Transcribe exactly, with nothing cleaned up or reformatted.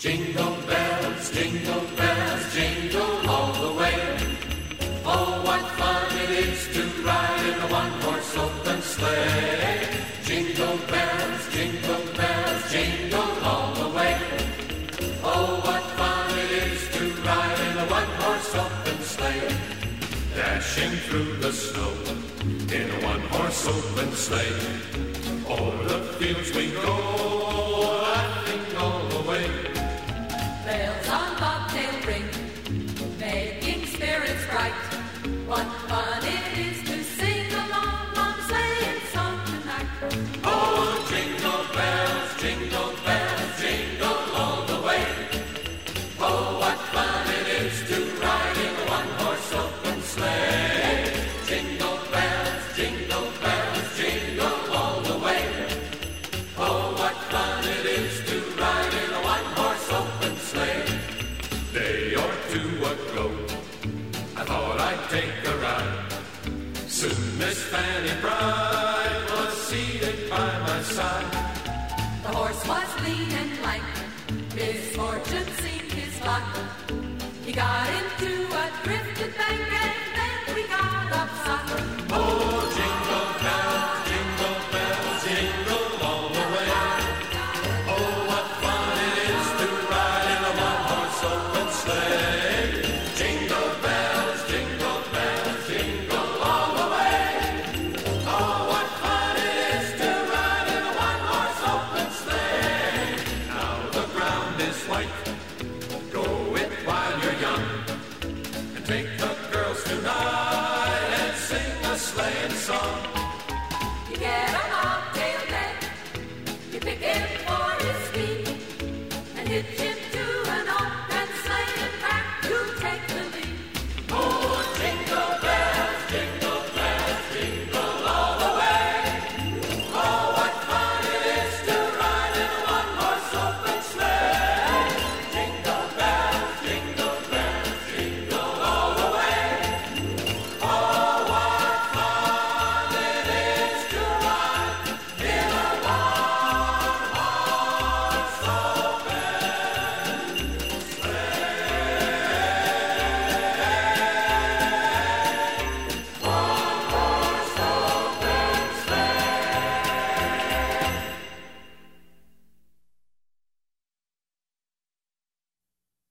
Jingle bells, jingle bells, jingle all the way. Oh, what fun it is to ride in a one-horse open sleigh. Jingle bells, jingle bells, jingle all the way. Oh, what fun it is to ride in a one-horse open sleigh. Dashing through the snow in a one-horse open sleigh. O'er the fields we go, laughing all the way. Bells on bobtail ring, making spirits bright. What fun it is to sing along on sleighing song tonight. Oh, jingle bells, jingle bells, jingle all the way. Oh, what fun it is to ride in a one-horse open sleigh. Jingle bells, jingle bells, jingle all the way. Oh, what fun it is to ride in a one-horse open sleigh. Day or two ago, I thought I'd take a ride. Soon Miss Fanny Bride was seated by my side. The horse was lean and lank, misfortune seemed his lot. He got into a drifted bank and then we got upside. Oh, jingle bells, jingle bells, jingle all the way. Oh, what fun it is to ride in a one-horse open sleigh. Jingle bells, jingle bells, jingle all the way. Oh, what fun it is to ride in a one-horse open sleigh. Now the ground is white, go it while you're young, and take the girls tonight and sing a sleighing song. You get a bobtail bag, you pick him for his feet, and hitch him